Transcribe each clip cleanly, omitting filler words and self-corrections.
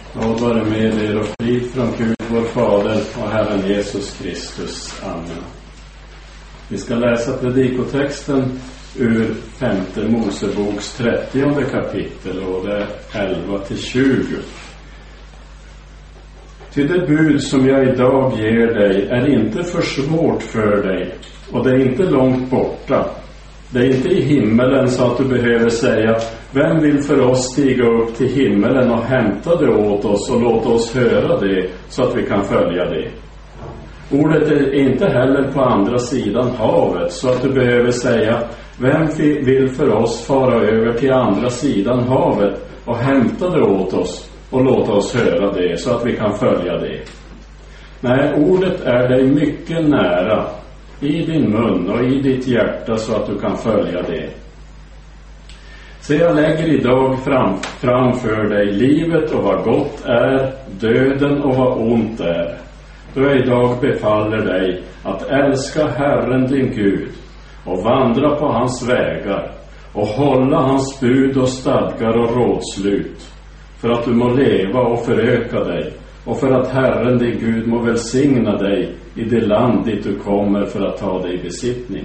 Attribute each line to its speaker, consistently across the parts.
Speaker 1: Och vare med er och frid från Gud vår Fader och Herren Jesus Kristus. Amen. Vi ska läsa predikotexten ur 5:e Moseboks 30:e kapitel och det är 11-20. Till det bud som jag idag ger dig är inte för svårt för dig, och det är inte långt borta. Det är inte i himmelen så att du behöver säga: vem vill för oss stiga upp till himmelen och hämta det åt oss och låta oss höra det så att vi kan följa det. Ordet är inte heller på andra sidan havet så att du behöver säga: vem vill för oss fara över till andra sidan havet och hämta det åt oss och låta oss höra det så att vi kan följa det. Nej, ordet är dig mycket nära, i din mun och i ditt hjärta, så att du kan följa det. Så jag lägger idag framför dig livet och vad gott är, döden och vad ont är. Då jag idag befaller dig att älska Herren din Gud och vandra på hans vägar och hålla hans bud och stadgar och rådslut, för att du må leva och föröka dig, och för att Herren din Gud må välsigna dig i det land dit du kommer för att ta dig i besittning.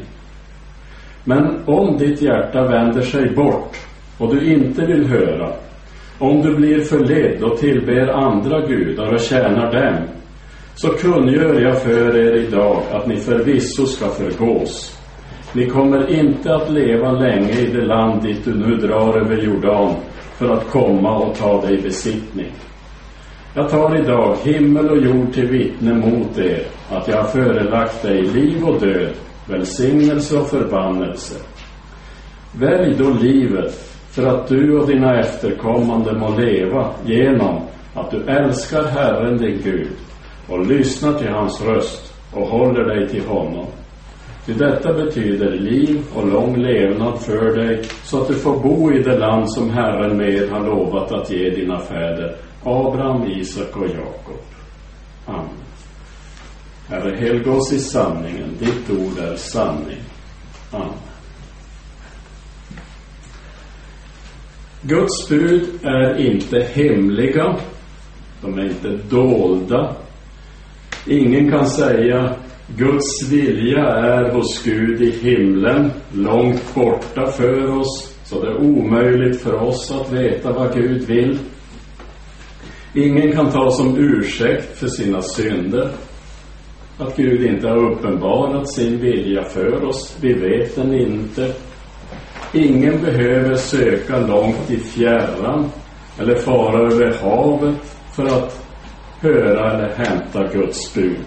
Speaker 1: Men om ditt hjärta vänder sig bort och du inte vill höra, om du blir förledd och tillber andra gudar och tjänar dem, så kungör jag för er idag att ni förvisso ska förgås. Ni kommer inte att leva länge i det land dit du nu drar över Jordan för att komma och ta dig i besittning. Jag tar idag himmel och jord till vittne mot er att jag har förelagt dig liv och död, välsignelse och förbannelse. Välj då livet för att du och dina efterkommande må leva genom att du älskar Herren din Gud och lyssnar till hans röst och håller dig till honom. Ty detta betyder liv och lång levnad för dig, så att du får bo i det land som Herren med har lovat att ge dina fäder, Abraham, Isak och Jakob. Amen. Herre, helga oss i sanningen. Ditt ord är sanning. Amen. Guds bud är inte hemliga. De är inte dolda. Ingen kan säga: Guds vilja är hos Gud i himlen, långt borta för oss, så det är omöjligt för oss att veta vad Gud vill. Ingen kan ta som ursäkt för sina synder att Gud inte har uppenbarat sin vilja för oss. Vi vet den inte. Ingen behöver söka långt i fjärran eller fara över havet för att höra eller hämta Guds bud.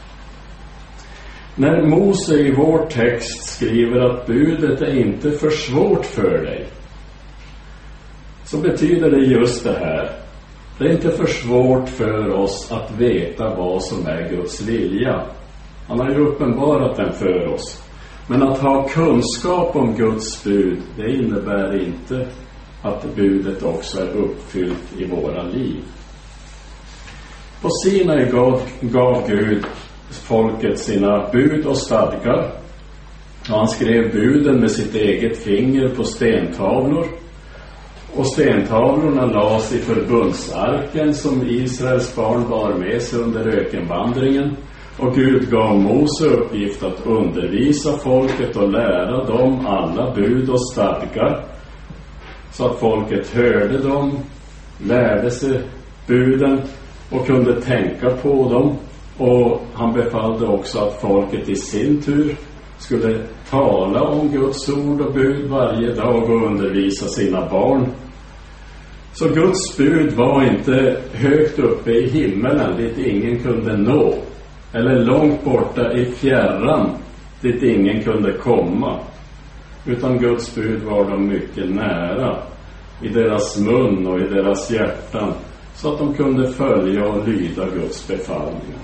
Speaker 1: När Mose i vår text skriver att budet är inte för svårt för dig, så betyder det just det här. Det är inte för svårt för oss att veta vad som är Guds vilja. Han har ju uppenbarat den för oss. Men att ha kunskap om Guds bud, det innebär inte att budet också är uppfyllt i våra liv. På Sinai gav Gud folket sina bud och stadgar. Och han skrev buden med sitt eget finger på stentavlor. Och stentavlorna lades i förbundsarken som Israels barn bar med sig under ökenvandringen. Och Gud gav Mose uppgift att undervisa folket och lära dem alla bud och stadgar, så att folket hörde dem, lärde sig buden och kunde tänka på dem. Och han befallde också att folket i sin tur skulle tala om Guds ord och bud varje dag och undervisa sina barn. Så Guds bud var inte högt uppe i himmelen dit ingen kunde nå, eller långt borta i fjärran dit ingen kunde komma, utan Guds bud var de mycket nära, i deras mun och i deras hjärtan, så att de kunde följa och lyda Guds befallningar.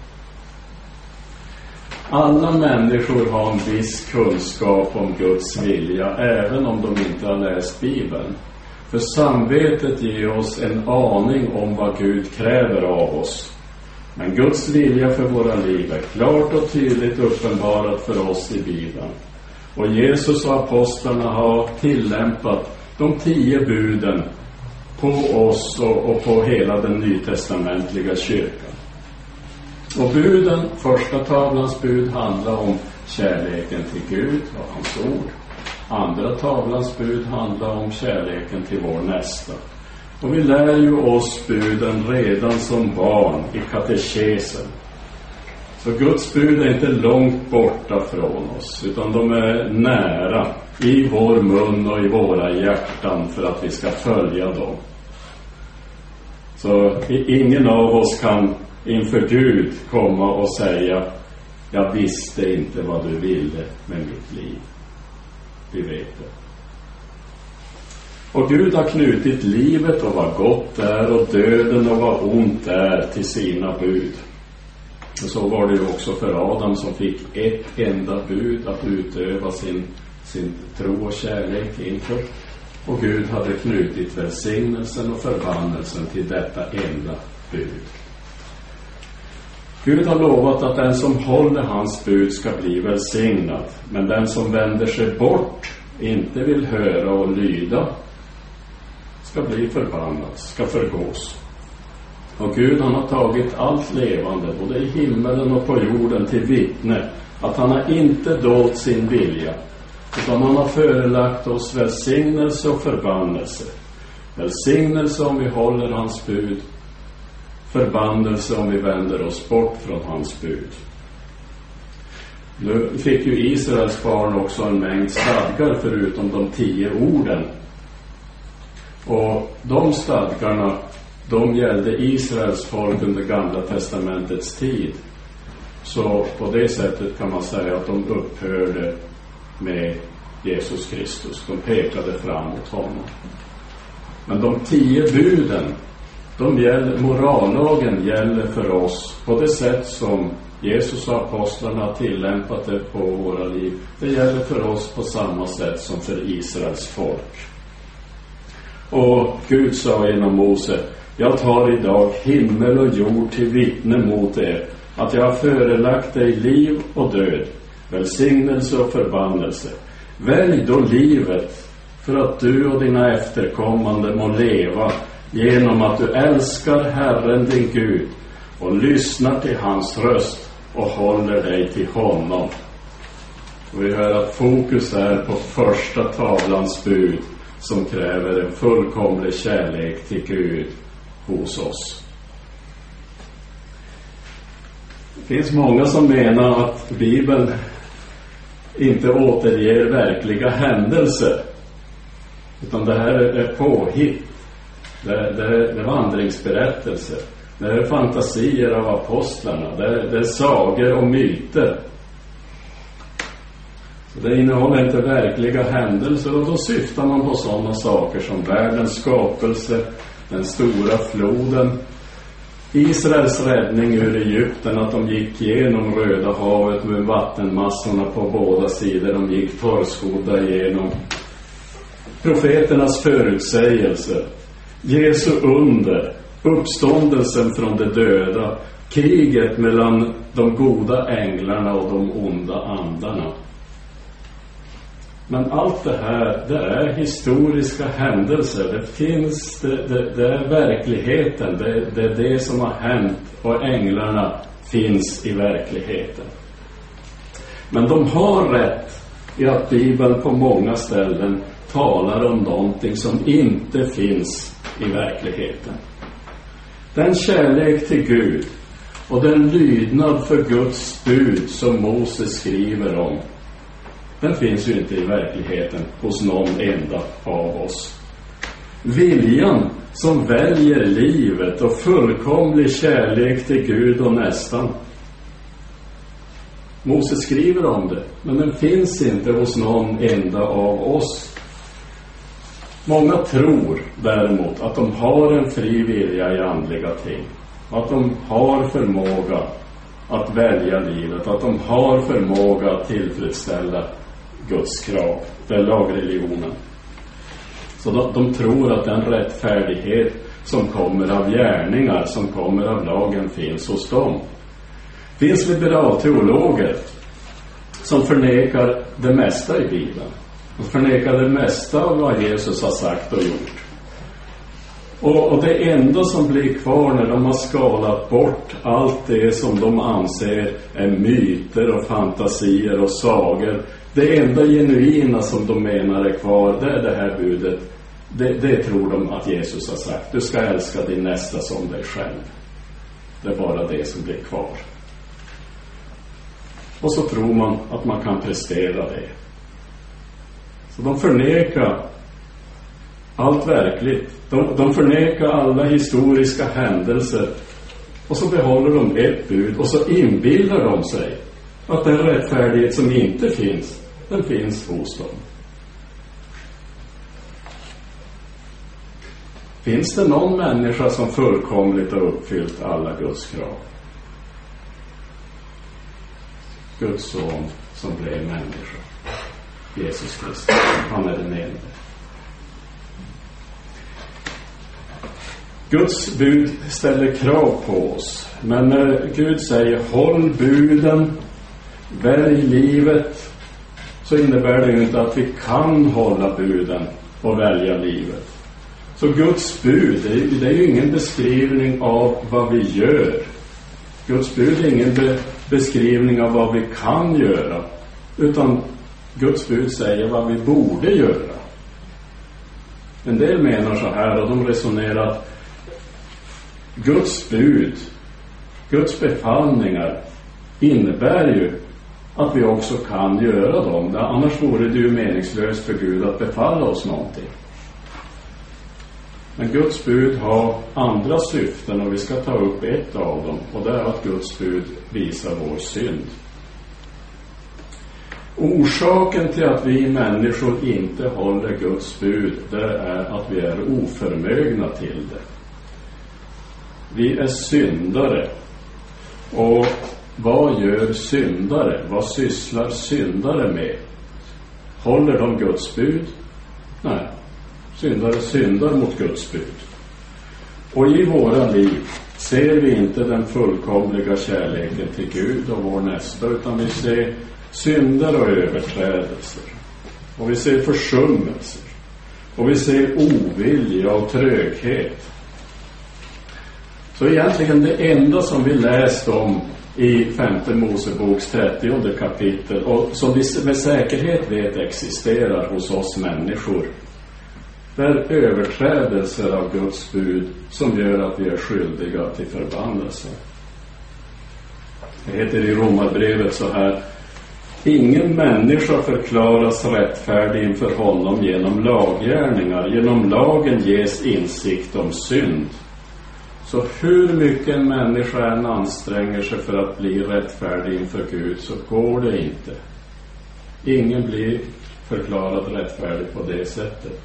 Speaker 1: Alla människor har en viss kunskap om Guds vilja, även om de inte har läst Bibeln. För samvetet ger oss en aning om vad Gud kräver av oss. Men Guds vilja för våra liv är klart och tydligt uppenbarat för oss i Bibeln. Och Jesus och apostlarna har tillämpat de 10 buden på oss och på hela den nytestamentliga kyrkan. Och buden, första tavlans bud handlar om kärleken till Gud och hans ord. Andra tavlans bud handlar om kärleken till vår nästa. Och vi lär ju oss buden redan som barn i katekesen. Så Guds bud är inte långt borta från oss, utan de är nära i vår mun och i våra hjärtan för att vi ska följa dem. Så ingen av oss kan inför Gud komma och säga: jag visste inte vad du ville med mitt liv. Vi vet det. Och Gud har knutit livet och vad gott är och döden och vad ont är till sina bud. Och så var det ju också för Adam som fick ett enda bud att utöva sin tro och kärlek inför. Och Gud hade knutit välsignelsen och förbannelsen till detta enda bud. Gud har lovat att den som håller hans bud ska bli välsignad. Men den som vänder sig bort, inte vill höra och lyda, ska bli förbannad, ska förgås. Och Gud, han har tagit allt levande, både i himmelen och på jorden, till vittne att han har inte dolt sin vilja, utan han har förelagt oss välsignelse och förbannelse. Välsignelse om vi håller hans bud, förbannelse om vi vänder oss bort från hans bud. Nu fick ju Israels barn också en mängd stadgar förutom de 10 orden. Och de stadgarna, de gällde Israels folk under Gamla testamentets tid. Så på det sättet kan man säga att de upphörde med Jesus Kristus. De pekade framåt honom. Men de 10 buden, morallagen gäller för oss på det sätt som Jesus och apostlarna har tillämpat det på våra liv. Det gäller för oss på samma sätt som för Israels folk. Och Gud sa genom Mose: jag tar idag himmel och jord till vittne mot er, att jag har förelagt dig liv och död, välsignelse och förbannelse. Välj då livet, för att du och dina efterkommande må leva, genom att du älskar Herren din Gud och lyssnar till hans röst och håller dig till honom. Och vi hör att fokus är på första tavlans bud, som kräver en fullkomlig kärlek till Gud hos oss. Det finns många som menar att Bibeln inte återger verkliga händelser, utan det här är påhitt. Det är vandringsberättelser. Det är fantasier av apostlarna. Det är sagor och myter. Så det innehåller inte verkliga händelser, och då syftar man på sådana saker som världens skapelse, den stora floden, Israels räddning ur Egypten, att de gick genom Röda havet med vattenmassorna på båda sidor, de gick torrskodda igenom, profeternas förutsägelser, Jesu under, uppståndelsen från de döda, kriget mellan de goda änglarna och de onda andarna. Men allt det här, det är historiska händelser. Det finns, det är verkligheten. Det är det som har hänt, och änglarna finns i verkligheten. Men de har rätt i att Bibeln på många ställen talar om någonting som inte finns i verkligheten. Den kärlek till Gud och den lydnad för Guds bud som Moses skriver om, den finns ju inte i verkligheten hos någon enda av oss. Viljan som väljer livet och fullkomlig kärlek till Gud och nästan, Moses skriver om det, men den finns inte hos någon enda av oss. Många tror däremot att de har en fri vilja i andliga ting, att de har förmåga att välja livet, att de har förmåga att tillfredsställa Guds krav. Det är lagreligionen. Så de tror att den rättfärdighet som kommer av gärningar, som kommer av lagen, finns hos dem. Det finns liberalteologer som förnekar det mesta i Bibeln. De förnekar det mesta av vad Jesus har sagt och gjort. Och det enda som blir kvar när de har skalat bort allt det som de anser är myter och fantasier och sagor, det enda genuina som de menar är kvar, det är det här budet. Det tror de att Jesus har sagt. Du ska älska din nästa som dig själv. Det är bara det som blir kvar. Och så tror man att man kan prestera det. Så de förnekar allt verkligt. De förnekar alla historiska händelser. Och så behåller de ett bud. Och så inbillar de sig att den rättfärdighet som inte finns, den finns hos dem. Finns det någon människa som fullkomligt har uppfyllt alla Guds krav? Guds son som blev människa. Jesus Kristus. Han är den enda. Guds bud ställer krav på oss. Men när Gud säger håll buden, välj livet, så innebär det ju inte att vi kan hålla buden och välja livet. Så Guds bud, det är ju ingen beskrivning av vad vi gör. Guds bud är ingen beskrivning av vad vi kan göra. Utan Guds bud säger vad vi borde göra. En del menar så här, och de resonerar att Guds bud, Guds befallningar innebär ju att vi också kan göra dem. Annars vore det ju meningslöst för Gud att befalla oss någonting. Men Guds bud har andra syften, och vi ska ta upp ett av dem. Och det är att Guds bud visar vår synd. Orsaken till att vi människor inte håller Guds bud, det är att vi är oförmögna till det. Vi är syndare. Och vad gör syndare? Vad sysslar syndare med? Håller de Guds bud? Nej. Syndare syndar mot Guds bud. Och i våra liv ser vi inte den fullkomliga kärleken till Gud och vår nästa, utan vi ser synder och överträdelser. Och vi ser försummelser. Och vi ser ovilja och tröghet. Så egentligen det enda som vi läst om i 5:e Moseboks 30:e kapitel, och som vi med säkerhet vet existerar hos oss människor, det är överträdelser av Guds bud som gör att vi är skyldiga till förbannelse. Det heter i Romarbrevet så här: ingen människa förklaras rättfärdig inför honom genom laggärningar. Genom lagen ges insikt om synd. Så hur mycket en människa än anstränger sig för att bli rättfärdig inför Gud, så går det inte. Ingen blir förklarad rättfärdig på det sättet.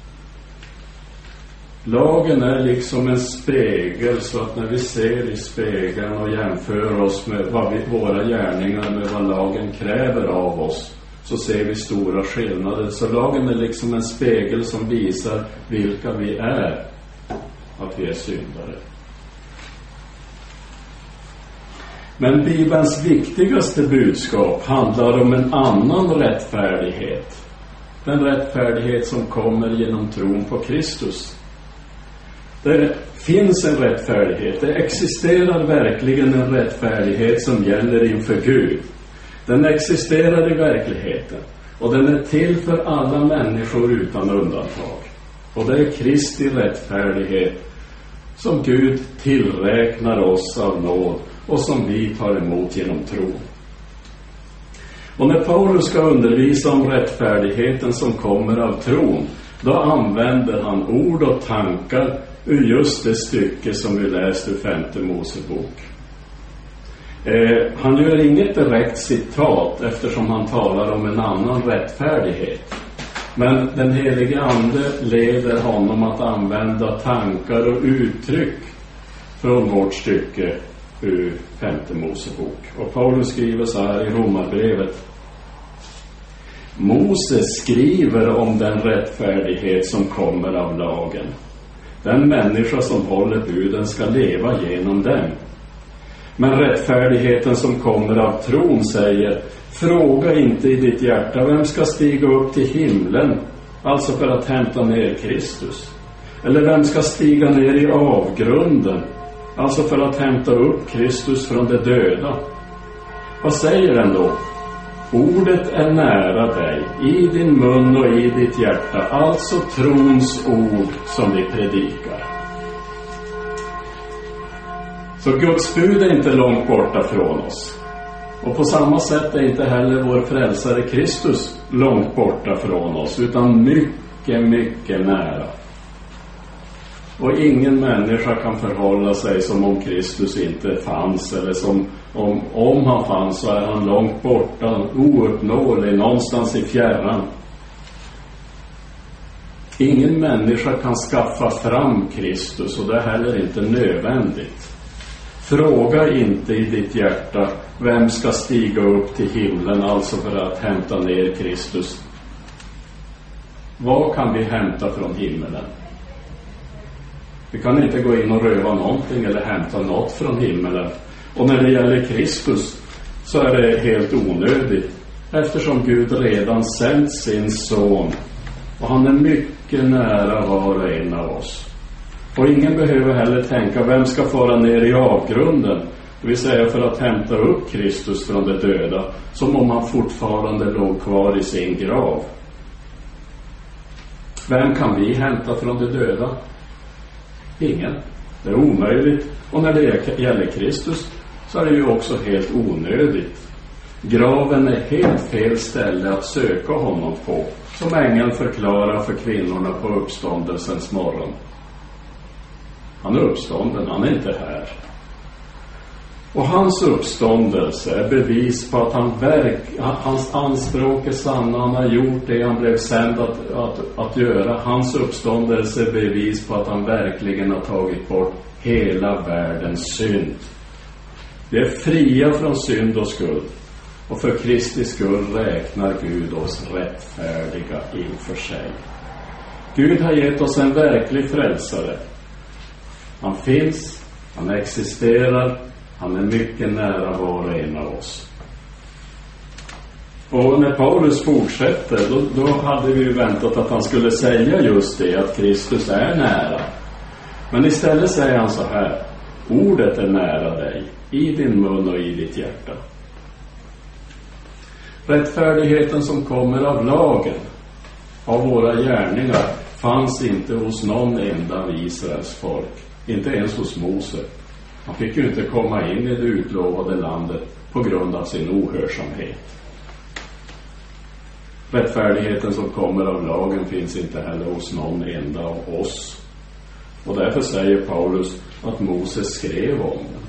Speaker 1: Lagen är liksom en spegel, så att när vi ser i spegeln och jämför oss med våra gärningar med vad lagen kräver av oss, så ser vi stora skillnader. Så lagen är liksom en spegel som visar vilka vi är, att vi är syndare. Men Bibelns viktigaste budskap handlar om en annan rättfärdighet. Den rättfärdighet som kommer genom tron på Kristus. Det finns en rättfärdighet. Det existerar verkligen en rättfärdighet som gäller inför Gud. Den existerar i verkligheten. Och den är till för alla människor utan undantag. Och det är Kristi rättfärdighet som Gud tillräknar oss av nåd och som vi tar emot genom tro. Och när Paulus ska undervisa om rättfärdigheten som kommer av tron, då använder han ord och tankar ur just det stycke som vi läst ur 5:e Mosebok. Han gör inget direkt citat eftersom han talar om en annan rättfärdighet. Men den helige ande leder honom att använda tankar och uttryck från vårt stycke ur 5:e Mosebok. Och Paulus skriver så här i Romarbrevet: Moses skriver om den rättfärdighet som kommer av lagen. Den människa som håller buden ska leva genom den. Men rättfärdigheten som kommer av tron säger: fråga inte i ditt hjärta vem ska stiga upp till himlen, alltså för att hämta ner Kristus. Eller vem ska stiga ner i avgrunden, alltså för att hämta upp Kristus från de döda? Vad säger den då? Ordet är nära dig, i din mun och i ditt hjärta, alltså trons ord som vi predikar. Så Guds bud är inte långt borta från oss. Och på samma sätt är inte heller vår frälsare Kristus långt borta från oss, utan mycket, mycket nära. Och ingen människa kan förhålla sig som om Kristus inte fanns, eller som om han fanns så är han långt borta, ouppnåelig, någonstans i fjärran. Ingen människa kan skaffa fram Kristus, och det är heller inte nödvändigt. Fråga inte i ditt hjärta, vem ska stiga upp till himlen, alltså för att hämta ner Kristus. Vad kan vi hämta från himmelen? Vi kan inte gå in och röva någonting eller hämta något från himmelen. Och när det gäller Kristus så är det helt onödigt, eftersom Gud redan sänt sin son, och han är mycket nära var och en av oss. Och ingen behöver heller tänka, vem ska fara ner i avgrunden, det vill säga för att hämta upp Kristus från de döda, som om han fortfarande låg kvar i sin grav. Vem kan vi hämta från de döda? Ingen. Det är omöjligt. Och när det gäller Kristus så är det ju också helt onödigt. Graven är helt fel ställe att söka honom på, som ängeln förklarar för kvinnorna på uppståndelsens morgon. Han är uppstånden, han är inte här. Och hans uppståndelse är bevis på att hans anspråk är sanna. Han har gjort det han blev sänd att göra. Hans uppståndelse är bevis på att han verkligen har tagit bort hela världens synd. Vi är fria från synd och skuld. Och för Kristi skull räknar Gud oss rättfärdiga inför sig. Gud har gett oss en verklig frälsare. Han finns, han existerar, han är mycket nära var och en av oss. Och när Paulus fortsätter, då hade vi ju väntat att han skulle säga just det, att Kristus är nära. Men istället säger han så här: ordet är nära dig, i din mun och i ditt hjärta. Rättfärdigheten som kommer av lagen, av våra gärningar, fanns inte hos någon enda av Israels folk. Inte ens hos Mose. Han fick ju inte komma in i det utlovade landet på grund av sin ohörsamhet. Rättfärdigheten som kommer av lagen finns inte heller hos någon enda av oss. Och därför säger Paulus att Mose skrev om den.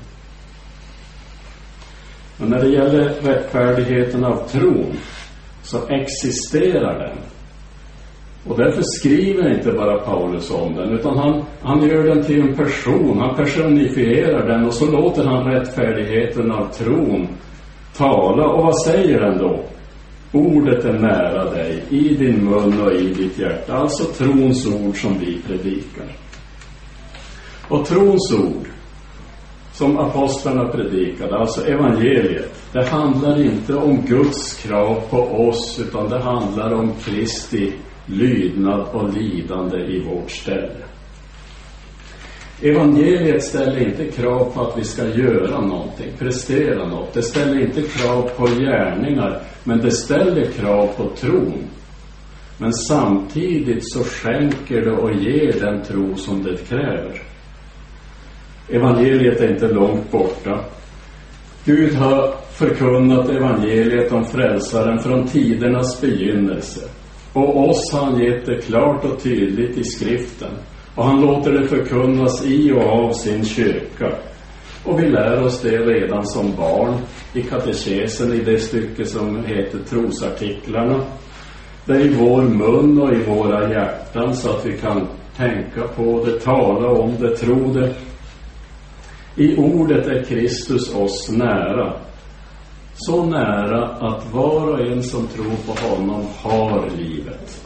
Speaker 1: Men när det gäller rättfärdigheten av tron så existerar den. Och därför skriver inte bara Paulus om den, utan han gör den till en person. Han personifierar den, och så låter han rättfärdigheten av tron tala. Och vad säger den då? Ordet är nära dig, i din mun och i ditt hjärta. Alltså trons ord som vi predikar. Och trons ord som apostlarna predikade, alltså evangeliet, det handlar inte om Guds krav på oss, utan det handlar om Kristi lydnad och lidande i vårt ställe. Evangeliet ställer inte krav på att vi ska göra någonting, prestera något. Det ställer inte krav på gärningar, men det ställer krav på tron. Men samtidigt så skänker det och ger den tro som det kräver. Evangeliet är inte långt borta. Gud har förkunnat evangeliet om frälsaren från tidernas begynnelse. Och oss har han gett det klart och tydligt i skriften. Och han låter det förkunnas i och av sin kyrka. Och vi lär oss det redan som barn i katekesen, i det stycke som heter trosartiklarna. Det är i vår mun och i våra hjärtan, så att vi kan tänka på det, tala om det, tro det. I ordet är Kristus oss nära. Så nära att var och en som tror på honom har livet.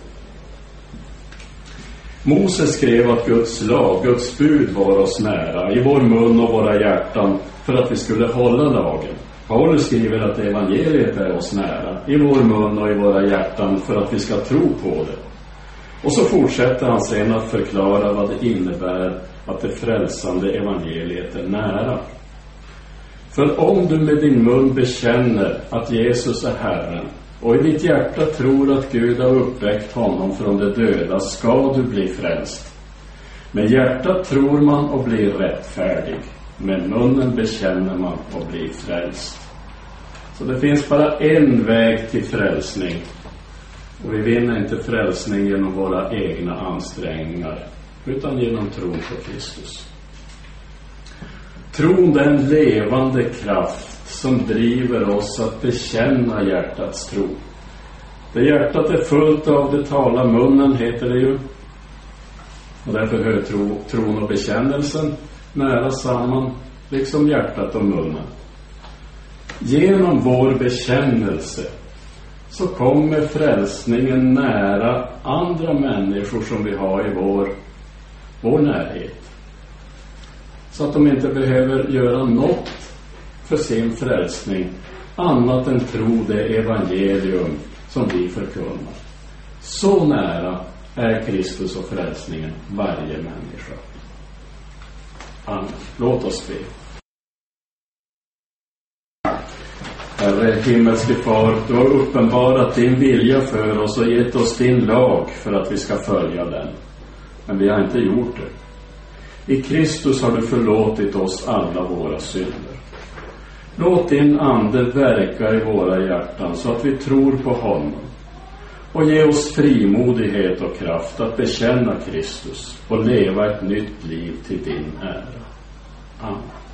Speaker 1: Mose skrev att Guds lag, Guds bud var oss nära, i vår mun och våra hjärtan, för att vi skulle hålla lagen. Paulus skriver att evangeliet är oss nära, i vår mun och i våra hjärtan, för att vi ska tro på det. Och så fortsätter han sen att förklara vad det innebär att det frälsande evangeliet är nära. För om du med din mun bekänner att Jesus är Herren och i ditt hjärta tror att Gud har uppväckt honom från de döda, ska du bli frälst. Med hjärtat tror man och blir rättfärdig. Med munnen bekänner man och blir frälst. Så det finns bara en väg till frälsning. Och vi vinner inte frälsning genom våra egna ansträngningar, utan genom tron på Kristus. Tron är en levande kraft som driver oss att bekänna hjärtats tro. Det hjärtat är fullt av, det talar munnen, heter det ju. Och därför hör tron och bekännelsen nära samman, liksom hjärtat och munnen. Genom vår bekännelse så kommer frälsningen nära andra människor som vi har i vår närhet. Så att de inte behöver göra något för sin frälsning annat än tro det evangelium som vi förkunnar. Så nära är Kristus och frälsningen varje människa. Amen. Låt oss be. Herre himmelske far, du har uppenbarat din vilja för oss och gett oss din lag för att vi ska följa den. Men vi har inte gjort det. I Kristus har du förlåtit oss alla våra synder. Låt din ande verka i våra hjärtan så att vi tror på honom. Och ge oss frimodighet och kraft att bekänna Kristus och leva ett nytt liv till din ära. Amen.